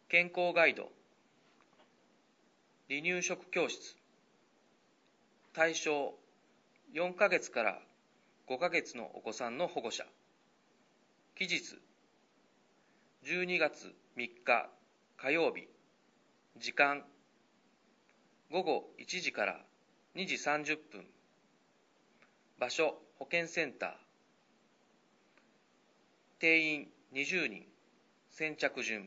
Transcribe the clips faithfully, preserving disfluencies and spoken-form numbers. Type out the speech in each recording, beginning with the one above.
健康ガイド、離乳食教室、対象よんかげつからごかげつのお子さんの保護者、期日じゅうにがつみっか火曜日、時間ごごいちじからにじさんじゅっぷん、場所保健センター、定員にじゅうにん、先着順、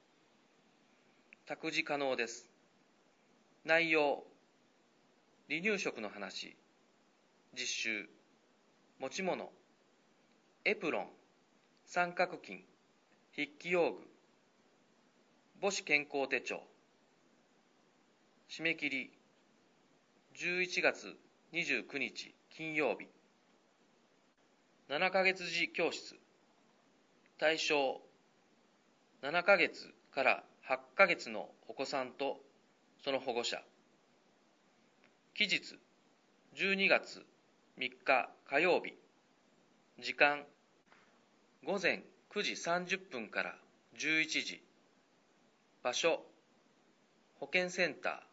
託児可能です。内容、離乳食の話、実習、持ち物、エプロン、三角巾、筆記用具、母子健康手帳。締め切りじゅういちがつにじゅうくにち金曜日。ななかげつ児教室。対象ななかげつからはちかげつのお子さんとその保護者。期日じゅうにがつみっか火曜日。時間ごぜんくじさんじゅっぷんからじゅういちじ。場所保健センター。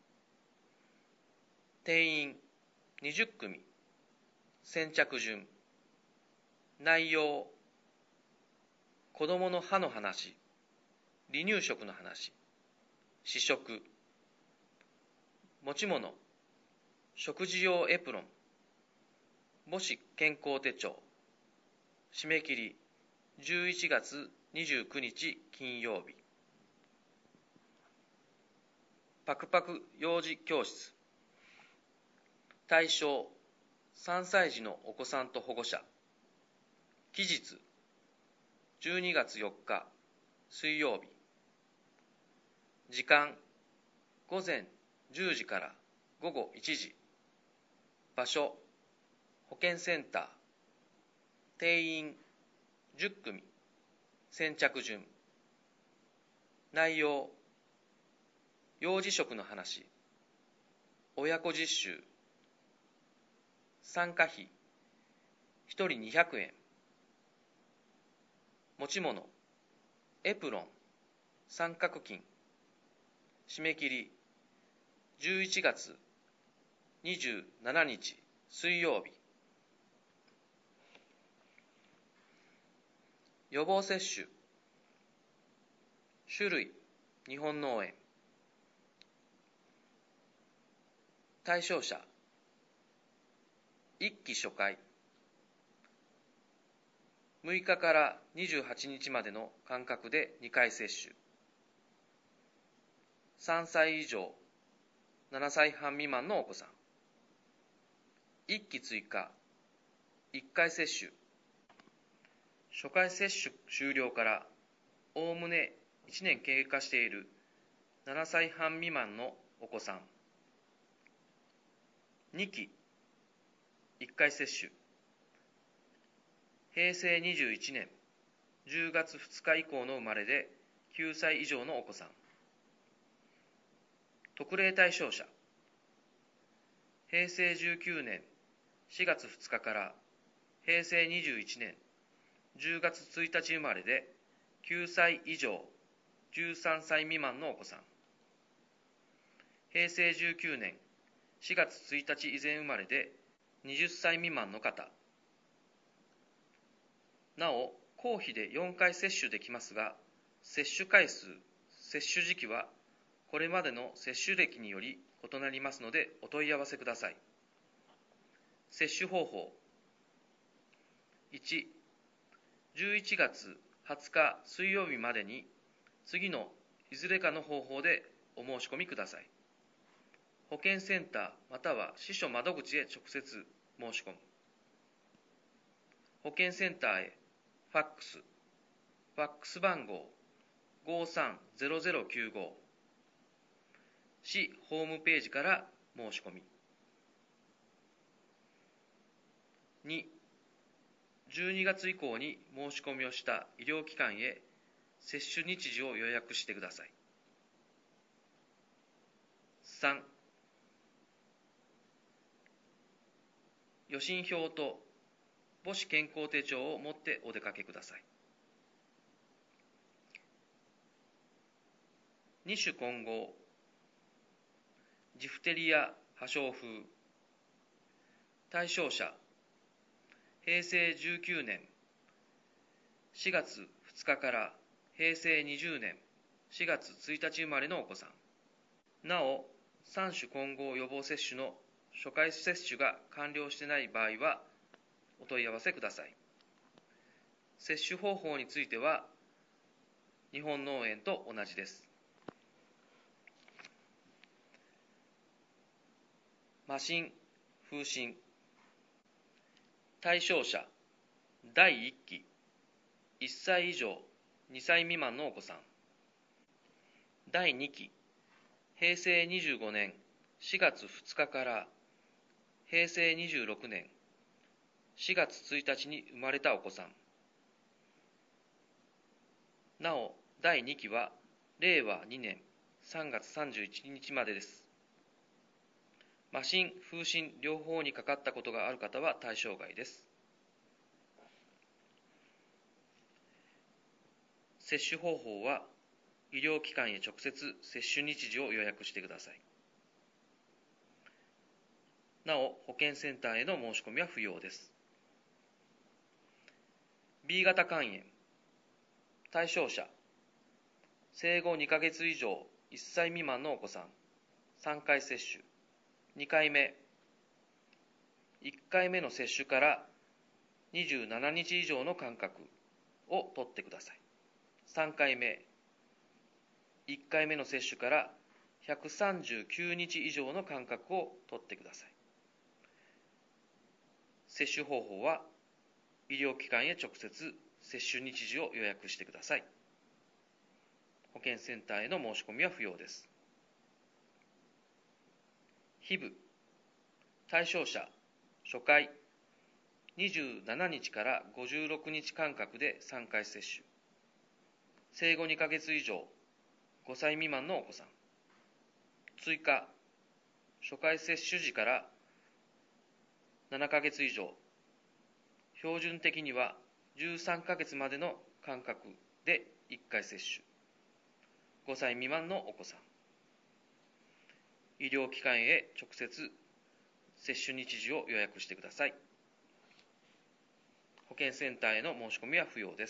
定員にじゅっくみ。先着順。内容子どもの歯の話、離乳食の話、試食、持ち物、食事用エプロン、母子健康手帳。締め切りじゅういちがつにじゅうくにち金曜日。パクパク幼児教室。対象さんさい児のお子さんと保護者。期日じゅうにがつよっか水曜日。時間ごぜんじゅうじからごごいちじ。場所保健センター。定員じゅっくみ。先着順。内容幼児食の話、親子実習、参加費ひとりにひゃくえん。持ち物エプロン、三角巾。締め切りじゅういちがつにじゅうしちにち水曜日。予防接種。種類日本脳炎。対象者いっき初回。むいかからにじゅうはちにちまでの間隔でにかい接種。さんさい以上、ななさいはん未満のお子さん。いっき追加、いっかい接種。初回接種終了からおおむねいちねん経過しているななさいはん未満のお子さん。にき、いっかい接種。へいせいにじゅういちねんじゅうがつふつか以降の生まれできゅうさい以上のお子さん。特例対象者へいせいじゅうきゅうねんしがつふつかからへいせいにじゅういちねんじゅうがつついたち生まれできゅうさい以上じゅうさんさい未満のお子さん。へいせいじゅうきゅうねんしがつついたち以前生まれではたち未満の方。なお、公費でよんかい接種できますが、接種回数、接種時期はこれまでの接種歴により異なりますのでお問い合わせください。接種方法いち、じゅういちがつはつか水曜日までに次のいずれかの方法でお申し込みください。保健センターまたは支所窓口へ直接申し込む。保健センターへファックス、ファックス番号ごさんゼロゼロきゅうご。市ホームページから申し込み。に、じゅうにがつ以降に申し込みをした医療機関へ接種日時を予約してください。さん、予診票と母子健康手帳を持ってお出かけください。 二種混合、ジフテリア破傷風。対象者、平成じゅうきゅうねんしがつふつかから平成にじゅうねんしがつついたち生まれのお子さん。なお、三種混合予防接種の初回接種が完了していない場合はお問い合わせください。接種方法については日本脳炎と同じです。麻疹、風疹。対象者、だいいっき、いっさい以上にさい未満のお子さん。だいにき、平成にじゅうごねんしがつふつかから平成にじゅうろくねんしがつついたちに生まれたお子さん。なお、だいにきはれいわにねんさんがつさんじゅういちにちまでです。麻疹、風疹両方にかかったことがある方は対象外です。接種方法は、医療機関へ直接接種日時を予約してください。なお、保健センターへの申し込みは不要です。ビー 型肝炎。対象者、生後にかげつ以上いっさい未満のお子さん。さんかい接種。にかいめ。いっかいめの接種からにじゅうななにち以上の間隔を取ってください。さんかいめ。いっかいめの接種からひゃくさんじゅうきゅうにち以上の間隔を取ってください。接種方法は、医療機関へ直接接種日時を予約してください。保健センターへの申し込みは不要です。ヒブ。対象者、初回、にじゅうしちにちからごじゅうろくにち間隔でさんかい接種。生後にかげつ以上、ごさい未満のお子さん。追加、初回接種時からななかげつ以上、標準的にはじゅうさんかげつまでの間隔でいっかい接種。ごさい未満のお子さん。医療機関へ直接接種日時を予約してください。保健センターへの申し込みは不要です。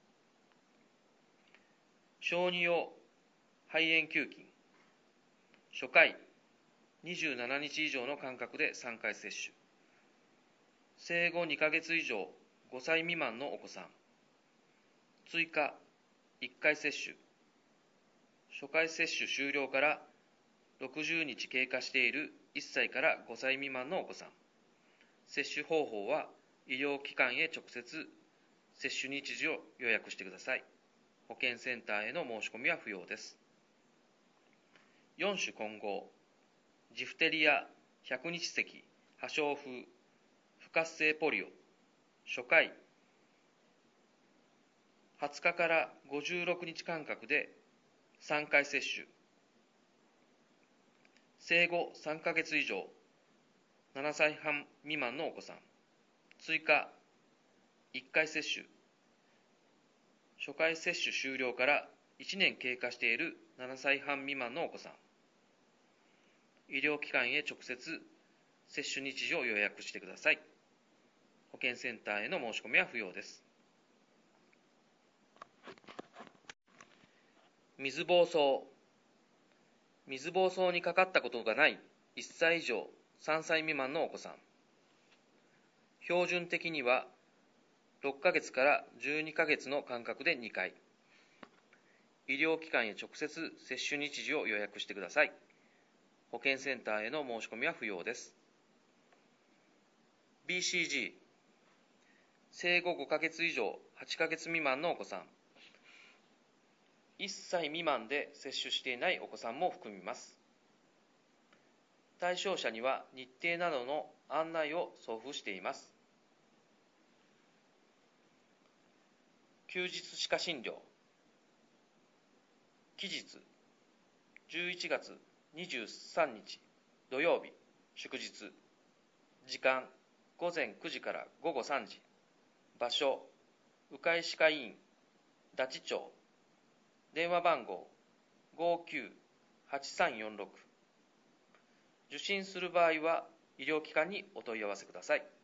小児用肺炎球菌。初回、にじゅうしちにち以上の間隔でさんかい接種。生後にかげつ以上ごさい未満のお子さん。追加、いっかい接種。初回接種終了からろくじゅうにち経過しているいっさいからごさい未満のお子さん。接種方法は、医療機関へ直接接種日時を予約してください。保健センターへの申し込みは不要です。よん種混合、ジフテリア、百日咳、破傷風、不活性ポリオ。初回、はつかからごじゅうろくにち間隔でさんかい接種。生後さんかげつ以上、ななさいはん未満のお子さん。追加、いっかい接種。初回接種終了からいちねん経過しているななさいはん未満のお子さん。医療機関へ直接接種日時を予約してください。保健センターへの申し込みは不要です。水疱瘡。水疱瘡にかかったことがないいっさい以上さんさい未満のお子さん。標準的にはろっかげつからじゅうにかげつの間隔でにかい。医療機関へ直接接種日時を予約してください。保健センターへの申し込みは不要です。ビーシージー。生後ごかげつ以上はちかげつ未満のお子さん。いっさい未満で接種していないお子さんも含みます。対象者には日程などの案内を送付しています。休日歯科診療。期日、じゅういちがつにじゅうさんにち土曜日、祝日。時間、ごぜんくじからごごさんじ。場所、鵜飼歯科医院、駄智町。電話番号、 ごきゅうはちさんよんろく。受診する場合は医療機関にお問い合わせください。